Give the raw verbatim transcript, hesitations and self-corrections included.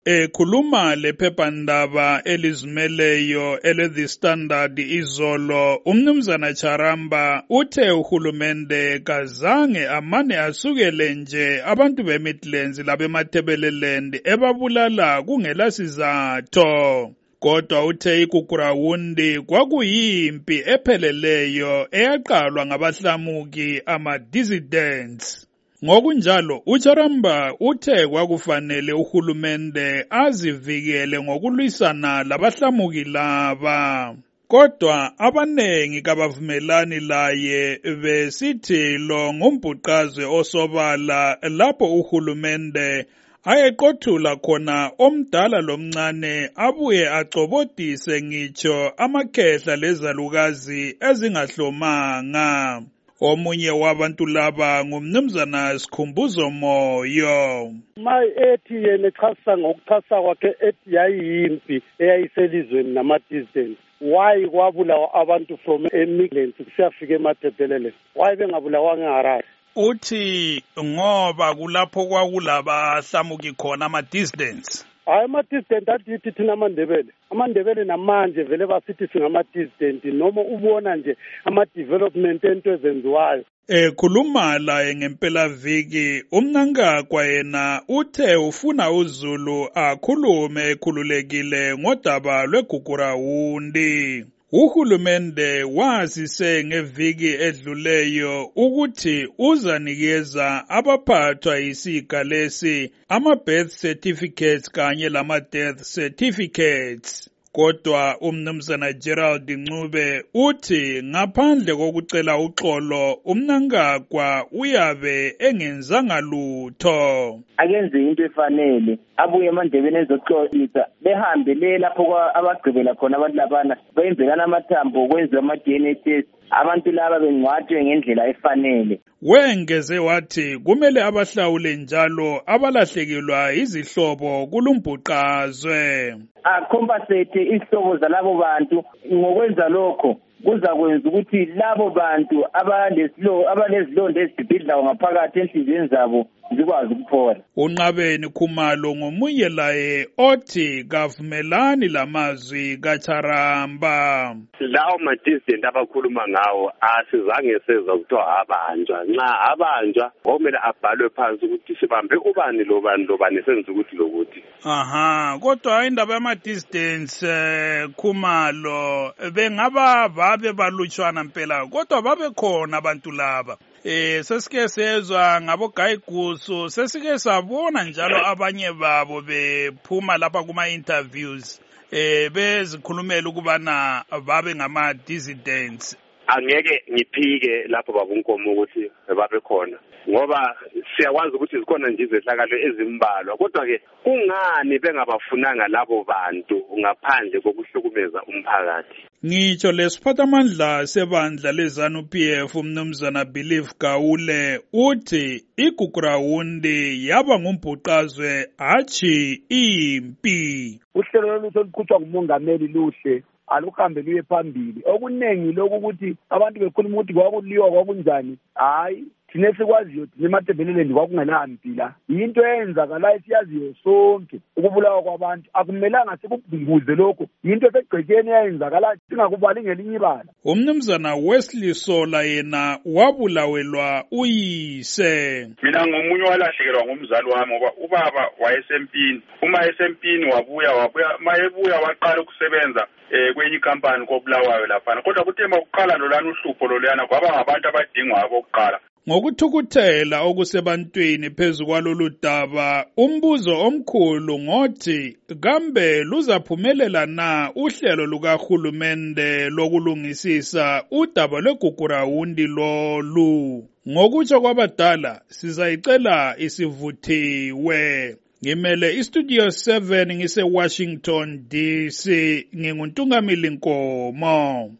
Ekhuluma lephephandaba elizimeleyo ele The Standard izolo, umnumzana Charamba uthe uhulumende kazange amane asukele nje abantu beMidlands labemathebeleland ebabulala kungela sizatho. Kodwa uthe iGugurawundi kwakuyimpi epheleleyo eyaqalwa ngabahlamuki ama-dissidents. Ngokunjalo, uCharamba uthe kwakufanele uhulumende azivikele ngokulwisana labahlamuki laba. Kodwa abanengi kabavumelani laye besithi lo ngumbhuqazwe osobala lapho uhulumende ayeqothula khona omdala lomncane abuye acobodise ngitsho amakhehla lezalukazi ezingahlomanga. Omunye wabantu laba ngumnumzana Sikhumbuzo Moyo. Ma ethi yena echasa ngokuchasa kwakhe ethi yayiyimpi eyayiselizweni nama-dissidents. Why kwabulawa abantu from eMidlands kusiyafika eMathebeleland? Why bengabulawanga eHarare? Uthi ngoba kulapho kwakulabahlamuki khona ama-dissidents. Hayi ama-dissident athi thina amandebele amandebele namanje vele basithi singama-dissident noma ubona nje ama-development ento ezenziwayo. Ekhuluma laye ngempelaviki uMnangagwa yena uthe ufuna uZulu akhulume ekhululekile ngodaba lweGugurawundi. Uhulumende wazise ngeviki edluleyo ukuthi uzanikeza abaphathwa yisiga lesi ama-birth certificates kanye lama-death certificates. Kodwa umnumzana Gerald Ncube uthi ngaphandle kokucela uxolo uMnangagwa uyabe engenzanga lutho. Akenze into efanele abuye emandebeni ezoxolisa behambe le lapho abagqibela khona abantu labana benzekana amathambo kwenziwa ama-D N A test abantu laba bengcwatshwe ngendlela efanele. Wengeze wathi kumele abahlawule njalo abalahlekelwa izihlobo kulumbhuqazwe. Acompensate isihlobo zalabo bantu ngokwenza lokho kuzakwenza ukuthi labo bantu abalesilo abalezilonda ezibhidlayo ngaphakathi enhliziyweni zabo zikwazi ukuphola. uNqabeni Khumalo ngomunye laye othi kavumelani lamazwi kaCharamba. Lawo ma-dissident abakhuluma ngawo asizange seza kuthiwa abanjwa. Nxa abanjwa kumele abhalwe phansi ukuthi sibambe ubani lobani lobani senze ukuthi lokuthi. Aha, kodwa indaba yama-dissidents eh, Khumalo bengaba babe balutshwana mpela kodwa babe khona abantu laba. Eh sesike sezwa ngabo Gayigusu sesike sabona njalo abanye babo bephuma lapha kuma interviews eh bezikhulumela ukubana babe ngama dissidents. Angeke ngiphike lapho babunkomo ukuthi babe khona ngoba siyakwazi ukuthi zikhona nje izehlakalo ezimbalwa kodwa ke kungani bengabafunanga labo bantu ngaphandle kokuhlukumeza umphakathi. Ngitsho lesiphathamandla sebandla leZANU P F umnumzana Believe Gawule uthi iGugurawundi yaba ngumbhuqazwe hatshi impi. Uhlelo oluqhutshwa ngumongameli luhle aluhambe luye phambili. Okunengi lokhu ukuthi abantu bekhuluma ukuthi kwakuliwa kwakunjani. Hayi thina esikwaziyo thina eMathebeleland kwakungela mpila. Into eyenzakalayo siyaziyo sonke ukubulawa kwabantu akumelanga sikubhunguze lokho. Into esegcekeni eyenzakalayo singakubali ngelinye ibala. Umnumzana Wesley Sola yena wabulawelwa uyise. Mina ngomunye walahlekelwa ngumzali wami ngoba ubaba wayesempini. Uma esempini wabuya wabuya mayebuya waqala ukusebenza eh kwenye company kobulawayo lapha. Kodwa kuthe makuqala lolana uhlupho lolana kwaba ngabantu abadingwa abokuqala. Ngokuthukuthela okusebantwini phezu kwalolu daba umbuzo omkhulu ngothi kambe luzaphumelela na uhlelo lukahulumende lokulungisisa udaba lweGugurawundi lolu. Ngokutsho kwabadala sizayicela isivuthiwe. Ngimele iStudio seven ngise Washington D C nginguNtungamili Nkomo.